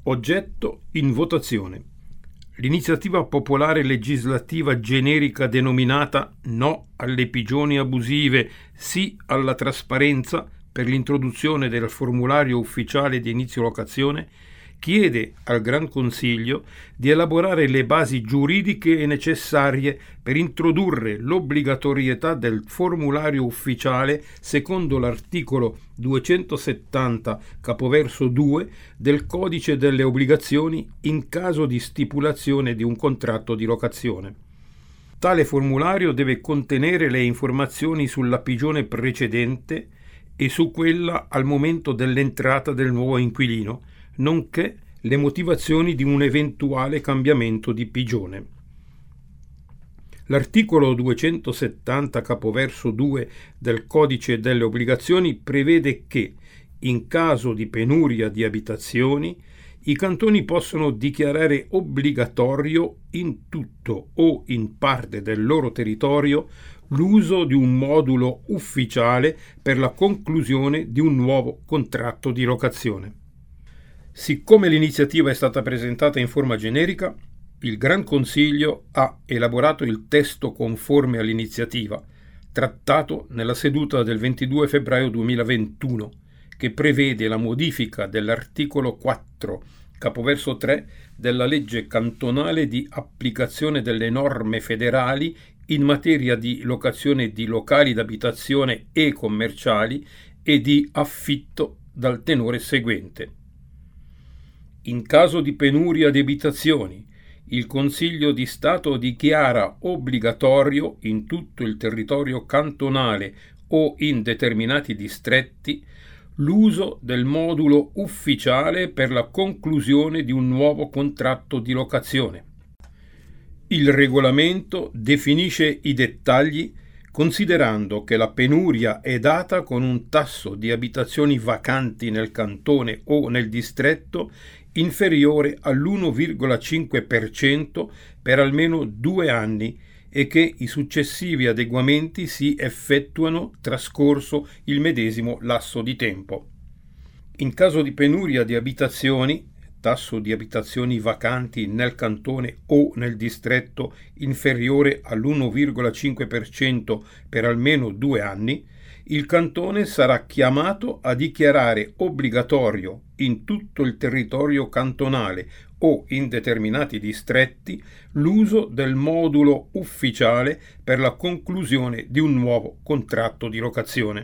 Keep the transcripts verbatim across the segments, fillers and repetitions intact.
Oggetto in votazione. L'iniziativa popolare legislativa generica denominata No alle pigioni abusive, sì alla trasparenza per l'introduzione del formulario ufficiale di inizio locazione chiede al Gran Consiglio di elaborare le basi giuridiche necessarie per introdurre l'obbligatorietà del formulario ufficiale secondo l'articolo duecentosettanta capoverso due del Codice delle obbligazioni in caso di stipulazione di un contratto di locazione. Tale formulario deve contenere le informazioni sulla pigione precedente e su quella al momento dell'entrata del nuovo inquilino, nonché le motivazioni di un eventuale cambiamento di pigione. L'articolo duecentosettanta capoverso due del Codice delle obbligazioni prevede che, in caso di penuria di abitazioni, i cantoni possono dichiarare obbligatorio in tutto o in parte del loro territorio l'uso di un modulo ufficiale per la conclusione di un nuovo contratto di locazione. Siccome l'iniziativa è stata presentata in forma generica, il Gran Consiglio ha elaborato il testo conforme all'iniziativa, trattato nella seduta del ventidue febbraio duemilaventuno, che prevede la modifica dell'articolo quattro, capoverso tre, della legge cantonale di applicazione delle norme federali in materia di locazione di locali d'abitazione e commerciali e di affitto dal tenore seguente. In caso di penuria di abitazioni, il Consiglio di Stato dichiara obbligatorio in tutto il territorio cantonale o in determinati distretti l'uso del modulo ufficiale per la conclusione di un nuovo contratto di locazione. Il regolamento definisce i dettagli considerando che la penuria è data con un tasso di abitazioni vacanti nel cantone o nel distretto inferiore all'uno virgola cinque per cento per almeno due anni e che i successivi adeguamenti si effettuano trascorso il medesimo lasso di tempo. In caso di penuria di abitazioni, tasso di abitazioni vacanti nel cantone o nel distretto inferiore all'uno virgola cinque per cento per almeno due anni, il cantone sarà chiamato a dichiarare obbligatorio in tutto il territorio cantonale o in determinati distretti l'uso del modulo ufficiale per la conclusione di un nuovo contratto di locazione.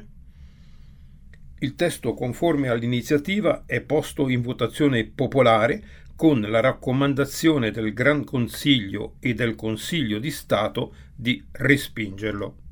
Il testo conforme all'iniziativa è posto in votazione popolare con la raccomandazione del Gran Consiglio e del Consiglio di Stato di respingerlo.